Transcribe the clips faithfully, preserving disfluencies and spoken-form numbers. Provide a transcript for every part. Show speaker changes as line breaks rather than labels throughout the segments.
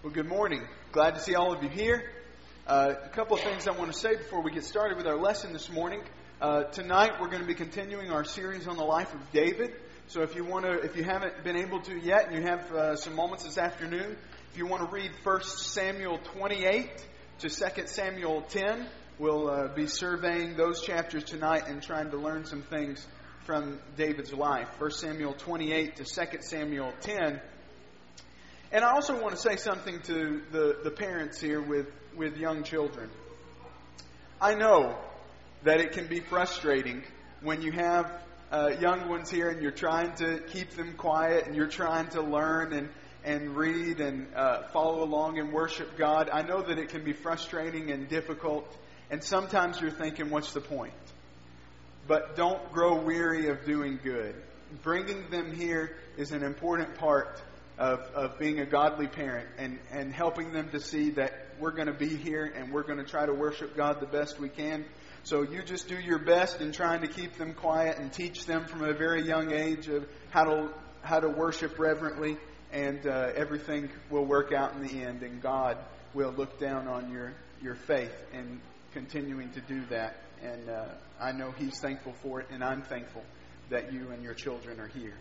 Well, good morning. Glad to see all of you here. Uh, a couple of things I want to say before we get started with our lesson this morning. Uh, tonight we're going to be continuing our series on the life of David. So if you want to, if you haven't been able to yet, and you have uh, some moments this afternoon, if you want to read First Samuel twenty-eight to Second Samuel ten, we'll uh, be surveying those chapters tonight and trying to learn some things from David's life. First Samuel twenty-eight to Second Samuel ten. And I also want to say something to the, the parents here with, with young children. I know that it can be frustrating when you have uh, young ones here and you're trying to keep them quiet and you're trying to learn and, and read and uh, follow along and worship God. I know that it can be frustrating and difficult, and sometimes you're thinking, what's the point? But don't grow weary of doing good. Bringing them here is an important part Of, of being a godly parent and, and helping them to see that we're going to be here and we're going to try to worship God the best we can. So you just do your best in trying to keep them quiet and teach them from a very young age of how to how to worship reverently, and uh, everything will work out in the end, and God will look down on your, your faith and continuing to do that. And uh, I know He's thankful for it, and I'm thankful that you and your children are here.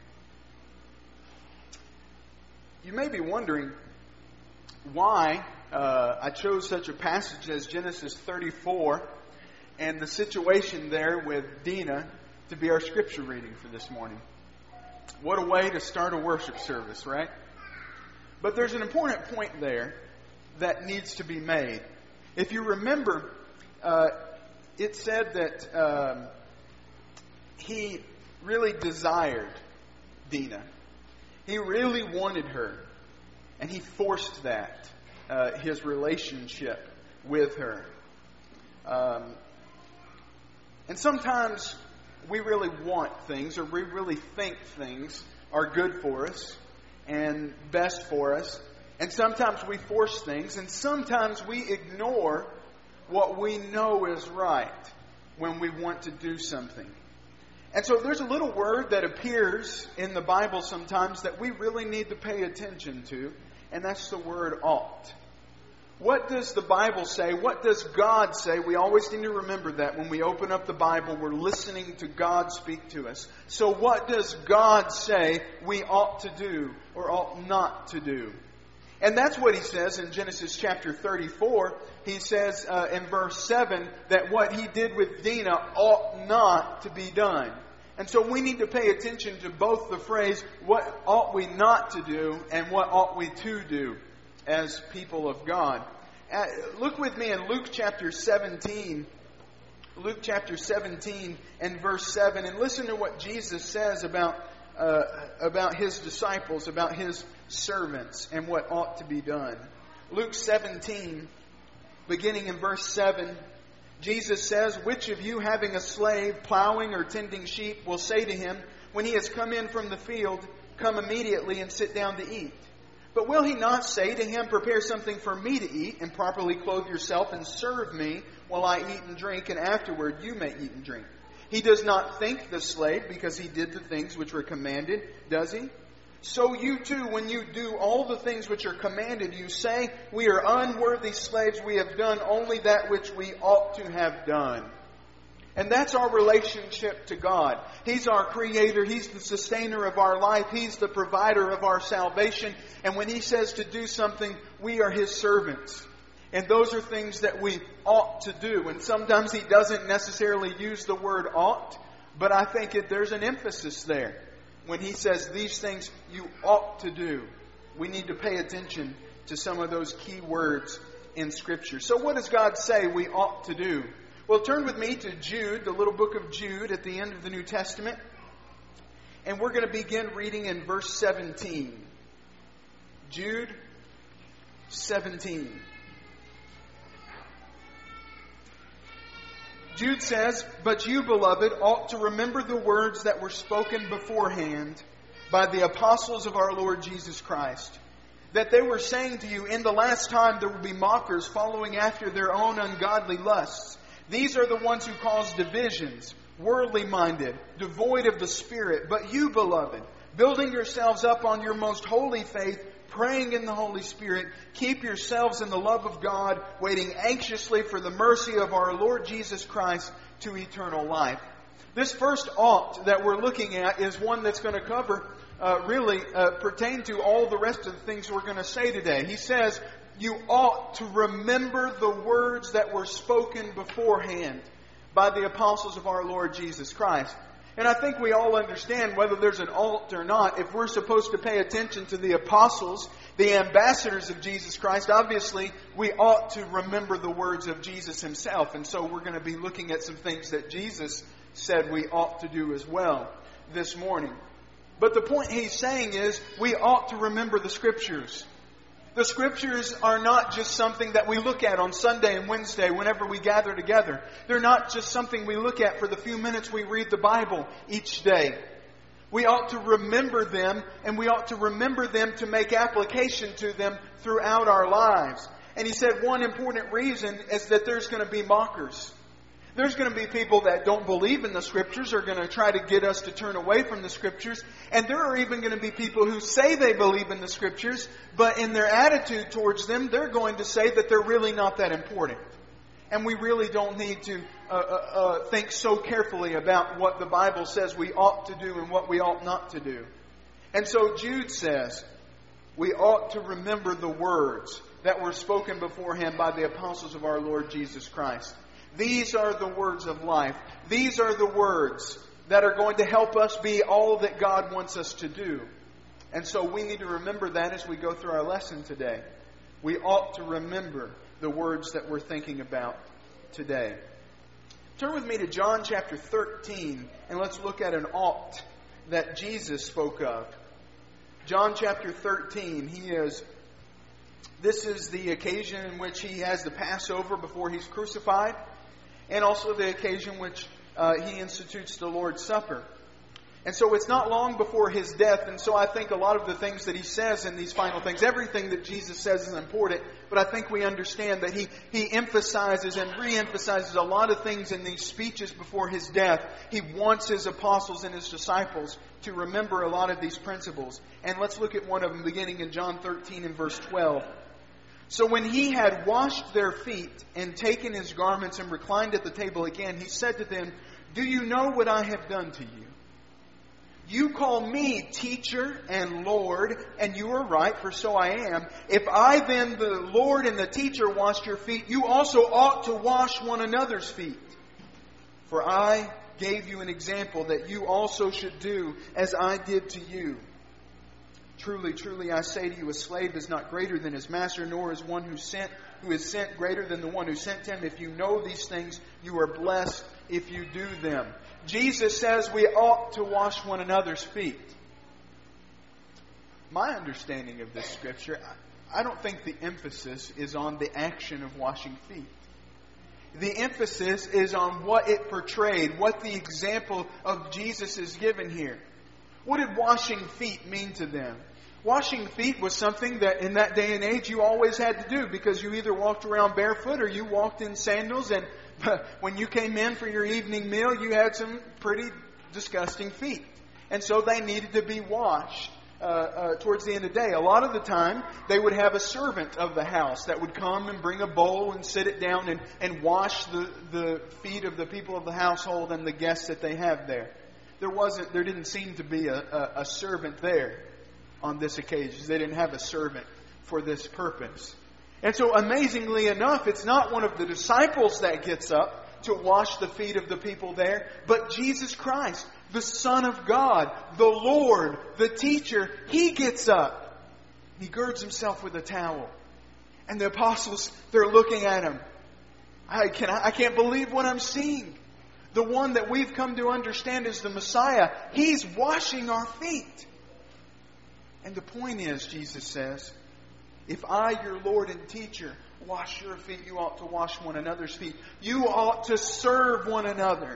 You may be wondering why uh, I chose such a passage as Genesis thirty-four and the situation there with Dina to be our scripture reading for this morning. What a way to start a worship service, right? But there's an important point there that needs to be made. If you remember, uh, it said that um, he really desired Dina. He really wanted her, and he forced that, uh, his relationship with her. Um, and sometimes we really want things, or we really think things are good for us and best for us. And sometimes we force things, and sometimes we ignore what we know is right when we want to do something. And so there's a little word that appears in the Bible sometimes that we really need to pay attention to, and that's the word ought. What does the Bible say? What does God say? We always need to remember that when we open up the Bible, we're listening to God speak to us. So what does God say we ought to do or ought not to do? And that's what He says in Genesis chapter thirty-four. He says uh, in verse seven that what He did with Dina ought not to be done. And so we need to pay attention to both the phrase, what ought we not to do, and what ought we to do as people of God. Uh, look with me in Luke chapter seventeen. Luke chapter seventeen and verse seven. And listen to what Jesus says about Uh, about His disciples, about His servants, and what ought to be done. Luke seventeen, beginning in verse seven, Jesus says, "Which of you, having a slave plowing or tending sheep, will say to him, when he has come in from the field, come immediately and sit down to eat? But will he not say to him, prepare something for me to eat, and properly clothe yourself, and serve me while I eat and drink, and afterward you may eat and drink? He does not thank the slave because he did the things which were commanded, does he? So you too, when you do all the things which are commanded, you say, we are unworthy slaves, we have done only that which we ought to have done." And that's our relationship to God. He's our Creator. He's the sustainer of our life. He's the provider of our salvation. And when He says to do something, we are His servants. And those are things that we ought to do. And sometimes He doesn't necessarily use the word ought, but I think it, there's an emphasis there. When He says these things you ought to do, we need to pay attention to some of those key words in Scripture. So what does God say we ought to do? Well, turn with me to Jude, the little book of Jude at the end of the New Testament. And we're going to begin reading in verse seventeen. Jude seventeen. Jude says, "But you, beloved, ought to remember the words that were spoken beforehand by the apostles of our Lord Jesus Christ, that they were saying to you, in the last time there will be mockers following after their own ungodly lusts. These are the ones who cause divisions, worldly-minded, devoid of the Spirit. But you, beloved, building yourselves up on your most holy faith, praying in the Holy Spirit. Keep yourselves in the love of God, waiting anxiously for the mercy of our Lord Jesus Christ to eternal life. This first ought that we're looking at is one that's going to cover, uh, really uh, pertain to all the rest of the things we're going to say today. He says, you ought to remember the words that were spoken beforehand by the apostles of our Lord Jesus Christ. And I think we all understand, whether there's an ought or not, if we're supposed to pay attention to the apostles, the ambassadors of Jesus Christ, obviously we ought to remember the words of Jesus Himself. And so we're going to be looking at some things that Jesus said we ought to do as well this morning. But the point he's saying is, we ought to remember the Scriptures. The Scriptures are not just something that we look at on Sunday and Wednesday whenever we gather together. They're not just something we look at for the few minutes we read the Bible each day. We ought to remember them, and we ought to remember them to make application to them throughout our lives. And he said one important reason is that there's going to be mockers. There's going to be people that don't believe in the Scriptures, are going to try to get us to turn away from the Scriptures. And there are even going to be people who say they believe in the Scriptures, but in their attitude towards them, they're going to say that they're really not that important. And we really don't need to uh, uh, uh, think so carefully about what the Bible says we ought to do and what we ought not to do. And so Jude says, we ought to remember the words that were spoken beforehand by the apostles of our Lord Jesus Christ. These are the words of life. These are the words that are going to help us be all that God wants us to do. And so we need to remember that as we go through our lesson today. We ought to remember the words that we're thinking about today. Turn with me to John chapter thirteen, and let's look at an ought that Jesus spoke of. John chapter thirteen, he is, this is the occasion in which he has the Passover before he's crucified, and also the occasion which uh, he institutes the Lord's Supper. And so it's not long before his death, and so I think a lot of the things that he says in these final things, everything that Jesus says is important, but I think we understand that he, he emphasizes and re-emphasizes a lot of things in these speeches before his death. He wants his apostles and his disciples to remember a lot of these principles. And let's look at one of them beginning in John thirteen and verse twelve. So when he had washed their feet and taken his garments and reclined at the table again, he said to them, do you know what I have done to you? You call me teacher and Lord, and you are right, for so I am. If I then, the Lord and the teacher, washed your feet, you also ought to wash one another's feet. For I gave you an example that you also should do as I did to you. Truly, truly, I say to you, a slave is not greater than his master, nor is one who sent who is sent greater than the one who sent him. If you know these things, you are blessed if you do them. Jesus says we ought to wash one another's feet. My understanding of this scripture, I don't think the emphasis is on the action of washing feet. The emphasis is on what it portrayed, what the example of Jesus is given here. What did washing feet mean to them? Washing feet was something that in that day and age you always had to do, because you either walked around barefoot or you walked in sandals, and when you came in for your evening meal you had some pretty disgusting feet. And so they needed to be washed uh, uh, towards the end of the day. A lot of the time they would have a servant of the house that would come and bring a bowl and sit it down and, and wash the, the feet of the people of the household and the guests that they have there. There wasn't, there didn't seem to be a, a, a servant there on this occasion. They didn't have a servant for this purpose. And so amazingly enough, it's not one of the disciples that gets up to wash the feet of the people there, but Jesus Christ, the Son of God, the Lord, the teacher, He gets up. He girds himself with a towel. And the apostles, they're looking at him. I, can, I can't believe what I'm seeing. The one that we've come to understand as the Messiah, He's washing our feet. And the point is, Jesus says, if I, your Lord and teacher, wash your feet, you ought to wash one another's feet. You ought to serve one another.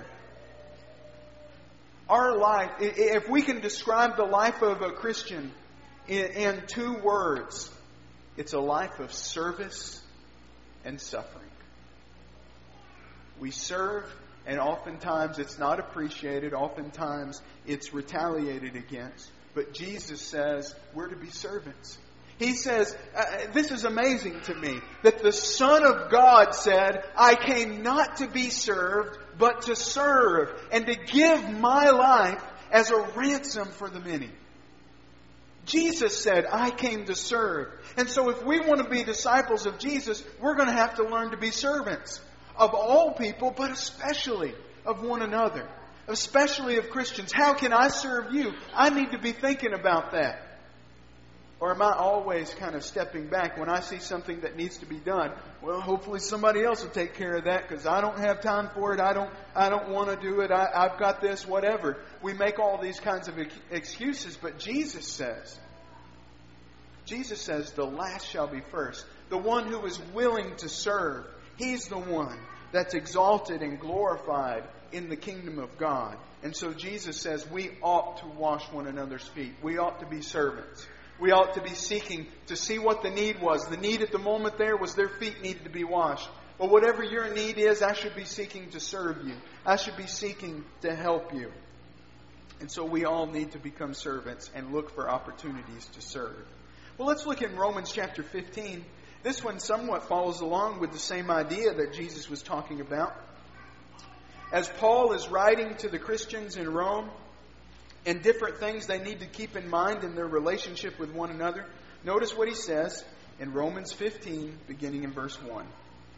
Our life, if we can describe the life of a Christian in, in two words, it's a life of service and suffering. We serve, and oftentimes it's not appreciated. Oftentimes it's retaliated against. But Jesus says we're to be servants. He says, uh, this is amazing to me, that the Son of God said, I came not to be served, but to serve, and to give my life as a ransom for the many. Jesus said, I came to serve. And so if we want to be disciples of Jesus, we're going to have to learn to be servants of all people, but especially of one another, especially of Christians. How can I serve you? I need to be thinking about that. Or am I always kind of stepping back when I see something that needs to be done? Well, hopefully somebody else will take care of that because I don't have time for it. I don't I don't want to do it. I, I've got this, whatever. We make all these kinds of excuses, but Jesus says, Jesus says, the last shall be first. The one who is willing to serve, he's the one that's exalted and glorified in the kingdom of God. And so Jesus says we ought to wash one another's feet. We ought to be servants. We ought to be seeking to see what the need was. The need at the moment there was their feet needed to be washed. But whatever your need is, I should be seeking to serve you. I should be seeking to help you. And so we all need to become servants and look for opportunities to serve. Well, let's look in Romans chapter fifteen. This one somewhat follows along with the same idea that Jesus was talking about. As Paul is writing to the Christians in Rome, and different things they need to keep in mind in their relationship with one another. Notice what he says in Romans fifteen, beginning in verse one.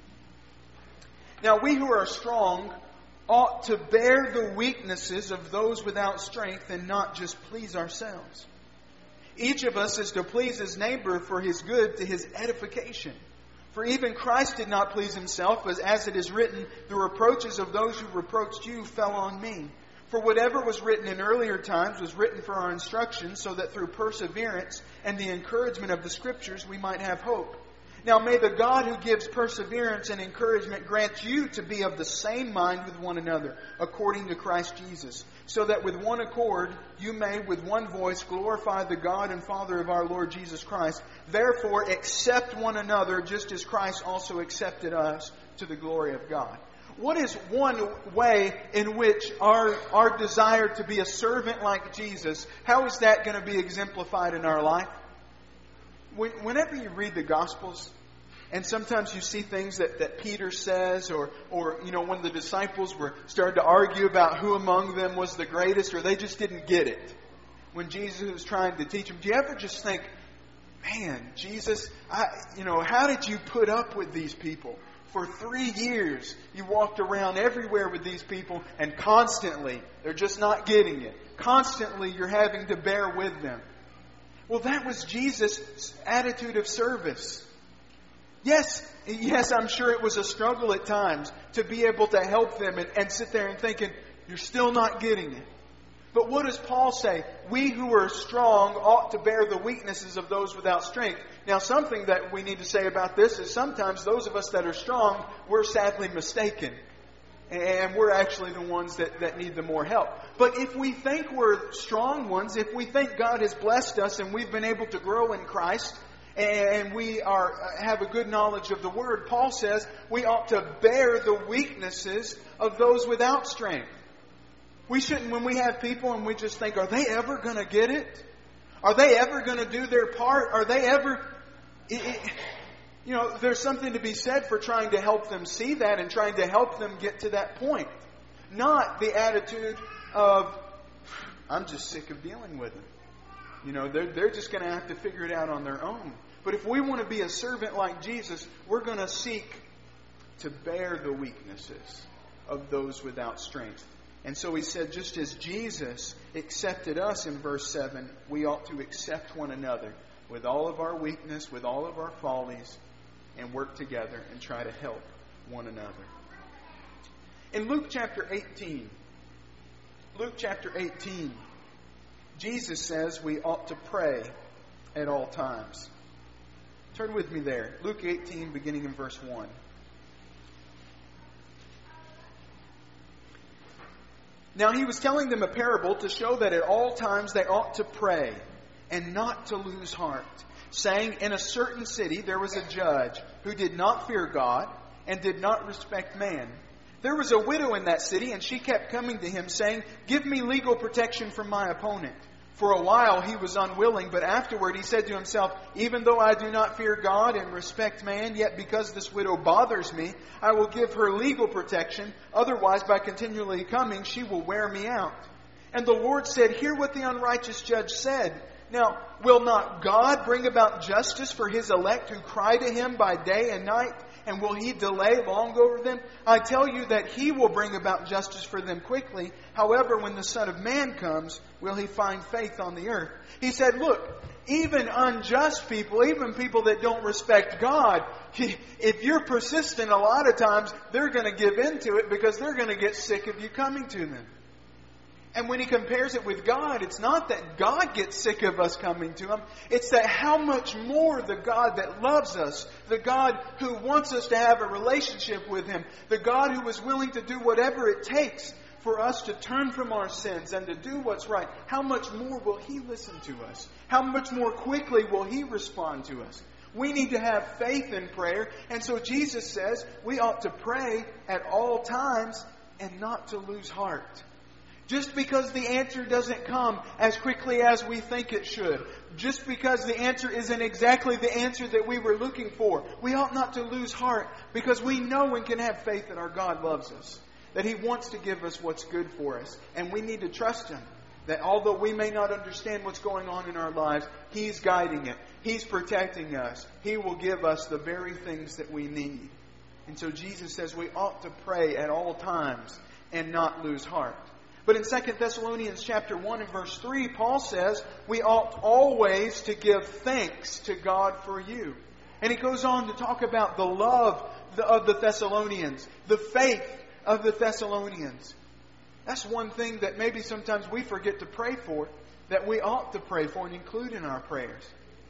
Now we who are strong ought to bear the weaknesses of those without strength and not just please ourselves. Each of us is to please his neighbor for his good to his edification. For even Christ did not please himself, as, as it is written, the reproaches of those who reproached you fell on me. For whatever was written in earlier times was written for our instruction, so that through perseverance and the encouragement of the Scriptures we might have hope. Now may the God who gives perseverance and encouragement grant you to be of the same mind with one another, according to Christ Jesus, so that with one accord you may with one voice glorify the God and Father of our Lord Jesus Christ. Therefore accept one another, just as Christ also accepted us, to the glory of God. What is one way in which our, our desire to be a servant like Jesus, how is that going to be exemplified in our life? When, whenever you read the Gospels, and sometimes you see things that, that Peter says, or, or, you know, when the disciples were starting to argue about who among them was the greatest, or they just didn't get it. When Jesus was trying to teach them, do you ever just think, man, Jesus, I, you know, how did you put up with these people? For three years, you walked around everywhere with these people, and constantly, they're just not getting it. Constantly, you're having to bear with them. Well, that was Jesus' attitude of service. Yes, yes, I'm sure it was a struggle at times to be able to help them and, and sit there and thinking, you're still not getting it. But what does Paul say? We who are strong ought to bear the weaknesses of those without strength. Now, something that we need to say about this is sometimes those of us that are strong, we're sadly mistaken. And we're actually the ones that, that need the more help. But if we think we're strong ones, if we think God has blessed us and we've been able to grow in Christ, and we are have a good knowledge of the Word, Paul says we ought to bear the weaknesses of those without strength. We shouldn't, when we have people and we just think, are they ever going to get it? Are they ever going to do their part? Are they ever... It, it, you know, there's something to be said for trying to help them see that and trying to help them get to that point. Not the attitude of, I'm just sick of dealing with them. You know, they're, they're just going to have to figure it out on their own. But if we want to be a servant like Jesus, we're going to seek to bear the weaknesses of those without strength. And so he said, just as Jesus accepted us in verse seven, we ought to accept one another with all of our weakness, with all of our follies, and work together and try to help one another. In Luke chapter eighteen, Luke chapter eighteen, Jesus says we ought to pray at all times. Turn with me there. Luke eighteen, beginning in verse one. Now he was telling them a parable to show that at all times they ought to pray and not to lose heart, saying, in a certain city there was a judge who did not fear God and did not respect man. There was a widow in that city, and she kept coming to him, saying, give me legal protection from my opponent. For a while he was unwilling, but afterward he said to himself, even though I do not fear God and respect man, yet because this widow bothers me, I will give her legal protection. Otherwise, by continually coming, she will wear me out. And the Lord said, hear what the unrighteous judge said. Now, will not God bring about justice for His elect who cry to Him by day and night? And will He delay long over them? I tell you that He will bring about justice for them quickly. However, when the Son of Man comes, will He find faith on the earth? He said, look, even unjust people, even people that don't respect God, if you're persistent, a lot of times they're going to give in to it because they're going to get sick of you coming to them. And when he compares it with God, it's not that God gets sick of us coming to Him. It's that how much more the God that loves us, the God who wants us to have a relationship with Him, the God who is willing to do whatever it takes for us to turn from our sins and to do what's right, how much more will He listen to us? How much more quickly will He respond to us? We need to have faith in prayer. And so Jesus says we ought to pray at all times and not to lose heart. Just because the answer doesn't come as quickly as we think it should, just because the answer isn't exactly the answer that we were looking for, we ought not to lose heart, because we know and can have faith that our God loves us, that He wants to give us what's good for us, and we need to trust Him. That although we may not understand what's going on in our lives, He's guiding it. He's protecting us. He will give us the very things that we need. And so Jesus says we ought to pray at all times and not lose heart. But in Second Thessalonians chapter one and verse three, Paul says we ought always to give thanks to God for you. And he goes on to talk about the love of the Thessalonians, the faith of the Thessalonians. That's one thing that maybe sometimes we forget to pray for, that we ought to pray for and include in our prayers.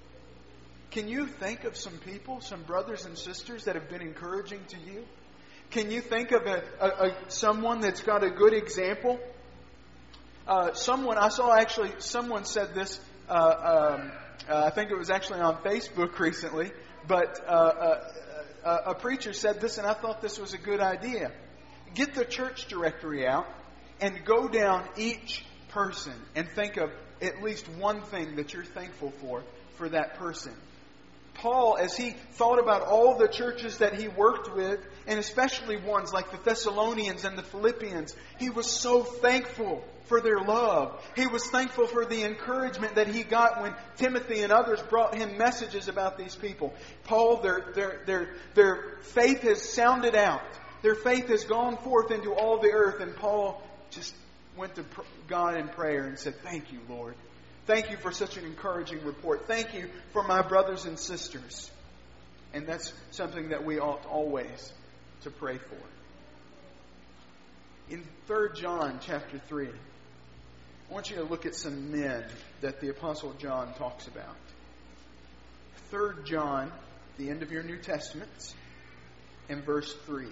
Can you think of some people, some brothers and sisters that have been encouraging to you? Can you think of a, a, a someone that's got a good example? Uh, someone, I saw actually, someone said this, uh, um, uh, I think it was actually on Facebook recently, but uh, uh, uh, a preacher said this, and I thought this was a good idea. Get the church directory out and go down each person and think of at least one thing that you're thankful for, for that person. Paul, as he thought about all the churches that he worked with, and especially ones like the Thessalonians and the Philippians, he was so thankful for their love. He was thankful for the encouragement that he got when Timothy and others brought him messages about these people. Paul, their, their, their, their faith has sounded out. Their faith has gone forth into all the earth, and Paul just went to God in prayer and said, thank you, Lord. Thank you for such an encouraging report. Thank you for my brothers and sisters. And that's something that we ought always to pray for. In Third John chapter three, I want you to look at some men that the Apostle John talks about. Third John, the end of your New Testaments, in verse three.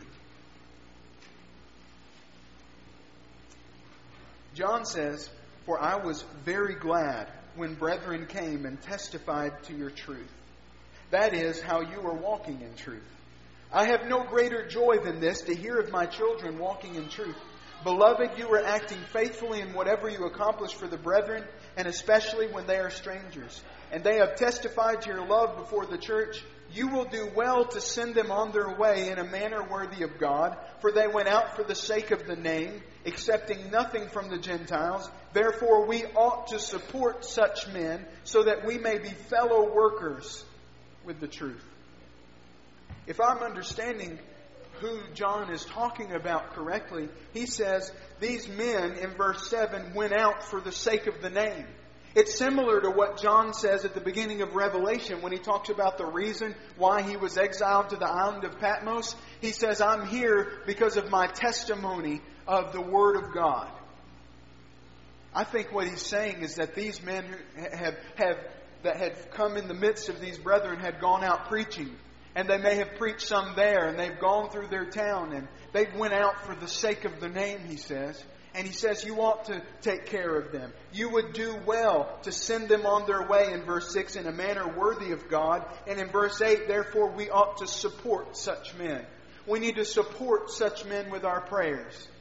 John says, for I was very glad when brethren came and testified to your truth. That is, how you are walking in truth. I have no greater joy than this, to hear of my children walking in truth. Beloved, you are acting faithfully in whatever you accomplish for the brethren, and especially when they are strangers. And they have testified to your love before the church. You will do well to send them on their way in a manner worthy of God, for they went out for the sake of the name, accepting nothing from the Gentiles. Therefore we ought to support such men, so that we may be fellow workers with the truth. If I'm understanding who John is talking about correctly, he says these men in verse seven went out for the sake of the name. It's similar to what John says at the beginning of Revelation when he talks about the reason why he was exiled to the island of Patmos. He says, I'm here because of my testimony of the Word of God. I think what he's saying is that these men who have, have that had come in the midst of these brethren had gone out preaching. And they may have preached some there, and they've gone through their town, and they went out for the sake of the name, he says. And he says you ought to take care of them. You would do well to send them on their way, in verse six, in a manner worthy of God. And in verse eight, therefore we ought to support such men. We need to support such men with our prayers.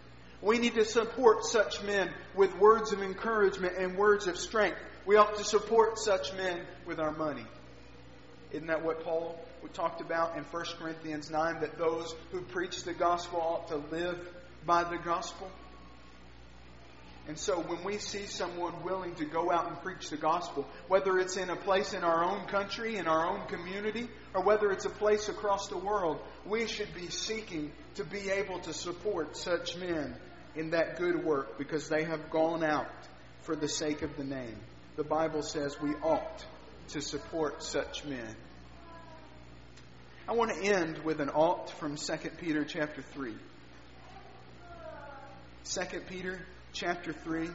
We need to support such men with words of encouragement and words of strength. We ought to support such men with our money. Isn't that what Paul talked about in First Corinthians nine? That those who preach the gospel ought to live by the gospel. And so when we see someone willing to go out and preach the gospel, whether it's in a place in our own country, in our own community, or whether it's a place across the world, we should be seeking to be able to support such men in that good work because they have gone out for the sake of the name. The Bible says we ought to support such men. I want to end with an ought from Second Peter chapter three. Second Peter chapter three,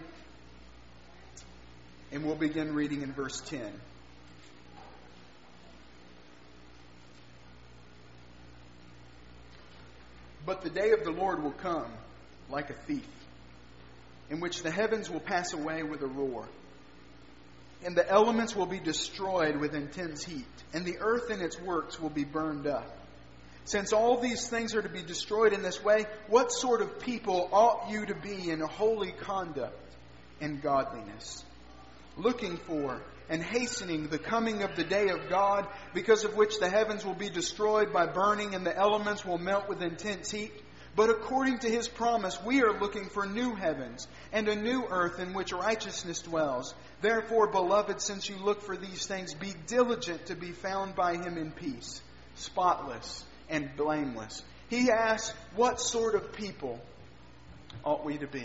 and we'll begin reading in verse ten. But the day of the Lord will come like a thief, in which the heavens will pass away with a roar, and the elements will be destroyed with intense heat, and the earth and its works will be burned up. Since all these things are to be destroyed in this way, what sort of people ought you to be in holy conduct and godliness, looking for and hastening the coming of the day of God, because of which the heavens will be destroyed by burning and the elements will melt with intense heat? But according to His promise, we are looking for new heavens and a new earth in which righteousness dwells. Therefore, beloved, since you look for these things, be diligent to be found by Him in peace, spotless and blameless. He asks, what sort of people ought we to be?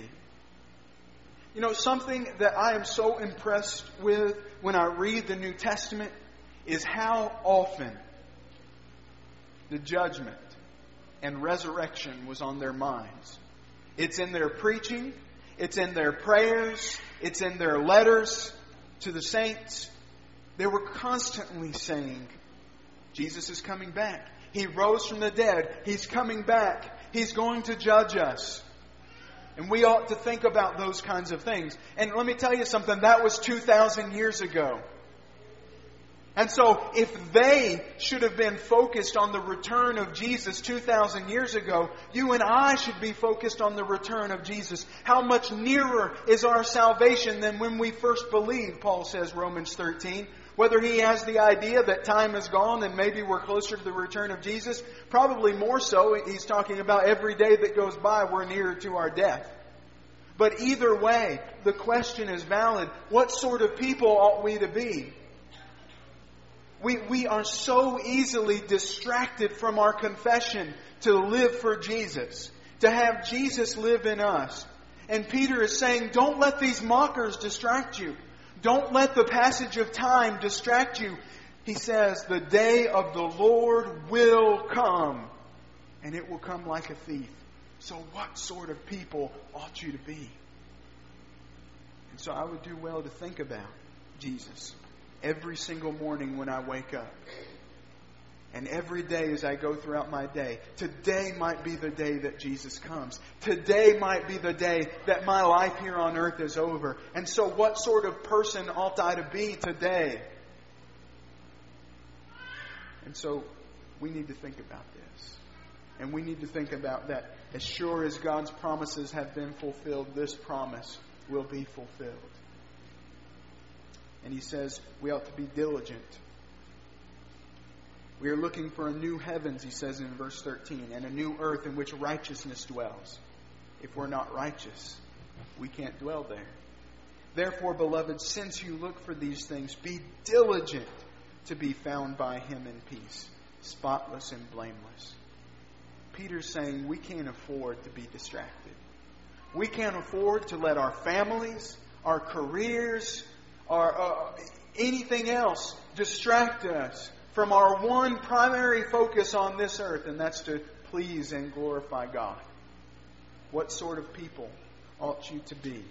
You know, something that I am so impressed with when I read the New Testament is how often the judgment and resurrection was on their minds. It's in their preaching, it's in their prayers, it's in their letters to the saints. They were constantly saying, Jesus is coming back. He rose from the dead. He's coming back. He's going to judge us. And we ought to think about those kinds of things. And let me tell you something, that was two thousand years ago. And so if they should have been focused on the return of Jesus two thousand years ago, you and I should be focused on the return of Jesus. How much nearer is our salvation than when we first believed, Paul says, Romans thirteen. Whether he has the idea that time is gone and maybe we're closer to the return of Jesus, probably more so, he's talking about every day that goes by we're nearer to our death. But either way, the question is valid. What sort of people ought we to be? We, we are so easily distracted from our confession to live for Jesus, to have Jesus live in us. And Peter is saying, don't let these mockers distract you. Don't let the passage of time distract you. He says, the day of the Lord will come, and it will come like a thief. So what sort of people ought you to be? And so I would do well to think about Jesus every single morning when I wake up. And every day as I go throughout my day. Today might be the day that Jesus comes. Today might be the day that my life here on earth is over. And so what sort of person ought I to be today? And so we need to think about this. And we need to think about that. As sure as God's promises have been fulfilled, this promise will be fulfilled. And he says we ought to be diligent. We are looking for a new heavens, he says in verse thirteen, and a new earth in which righteousness dwells. If we're not righteous, we can't dwell there. Therefore, beloved, since you look for these things, be diligent to be found by Him in peace, spotless and blameless. Peter's saying we can't afford to be distracted. We can't afford to let our families, our careers, our uh, anything else distract us from our one primary focus on this earth, and that's to please and glorify God. What sort of people ought you to be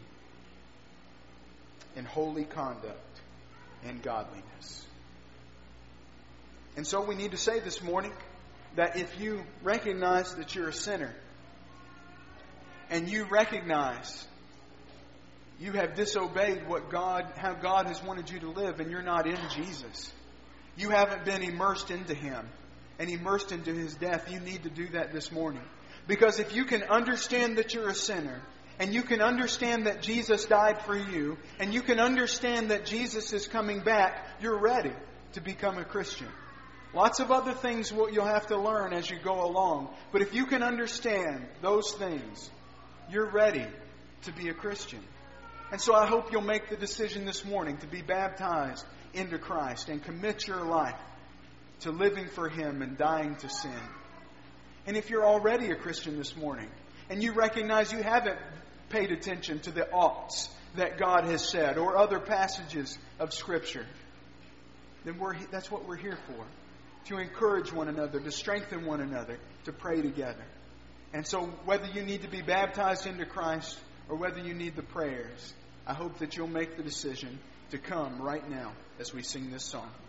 in holy conduct and godliness? And so we need to say this morning that if you recognize that you're a sinner, and you recognize you have disobeyed what God, how God has wanted you to live, and you're not in Jesus, you haven't been immersed into Him and immersed into His death, you need to do that this morning. Because if you can understand that you're a sinner, and you can understand that Jesus died for you, and you can understand that Jesus is coming back, you're ready to become a Christian. Lots of other things you'll have to learn as you go along. But if you can understand those things, you're ready to be a Christian. And so I hope you'll make the decision this morning to be baptized into Christ and commit your life to living for Him and dying to sin. And if you're already a Christian this morning, and you recognize you haven't paid attention to the oughts that God has said or other passages of Scripture, then we're, that's what we're here for. To encourage one another, to strengthen one another, to pray together. And so whether you need to be baptized into Christ or whether you need the prayers, I hope that you'll make the decision to come right now as we sing this song.